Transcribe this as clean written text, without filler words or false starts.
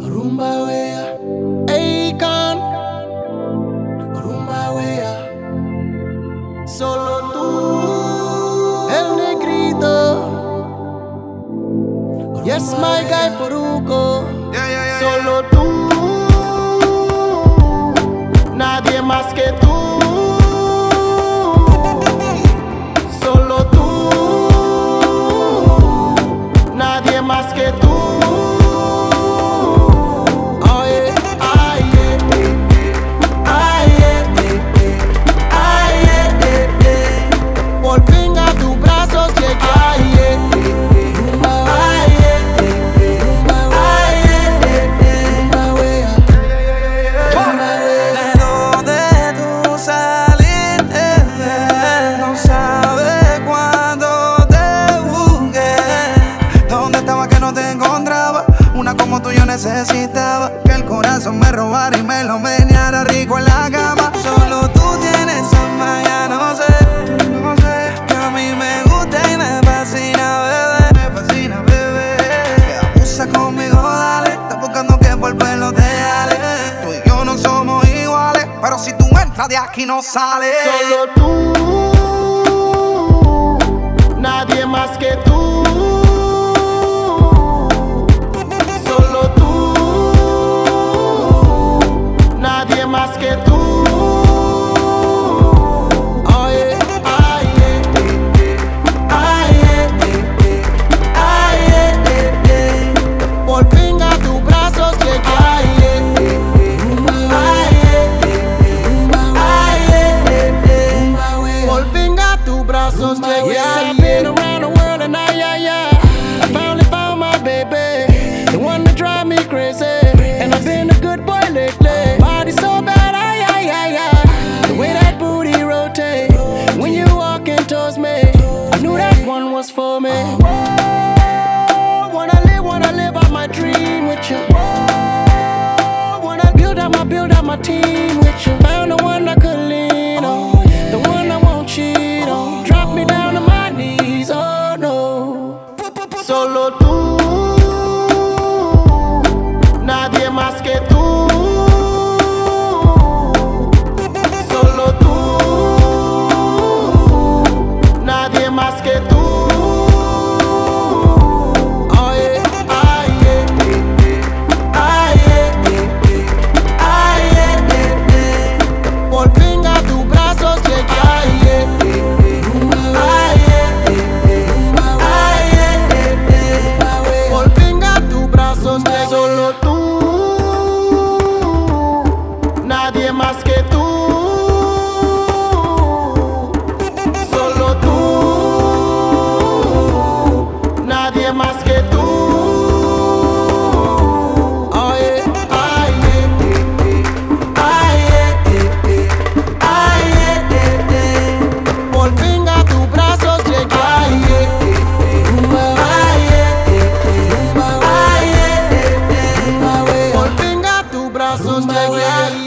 Rumba wea, Akon. Rumba wea, solo tú, el negrito. Yes, my guy Poruco. Solo tú, nadie más que tú. Solo tú, nadie más que tú. Como tú yo necesitaba que el corazón me robara y me lo meneara rico en la cama. Solo tú tienes esa magia, no sé, que a mí me gusta y me fascina, bebé, que abusa conmigo, dale. Estás buscando que por pelo te jale. Tú y yo no somos iguales, pero si tú entras de aquí no sales. Solo tú, nadie más que tú. Yeah, I've been around the world and I finally found my baby, the one that drive me crazy. And I've been a good boy lately. Body so bad, the way that booty rotate when you walking towards me. I knew that one was for me. Whoa, wanna live out my dream with you. Whoa, wanna build out my team with you. Found the one I could lean on, the one I won't cheat on. Drop me down to my knees, oh no. Solo tú, nadie más que tú. Solo tú, nadie más que tú. Solo tú, nadie más que tú. Solo tú, nadie más que tú. Por fin a tus brazos llegué. Por fin a tus brazos llegué.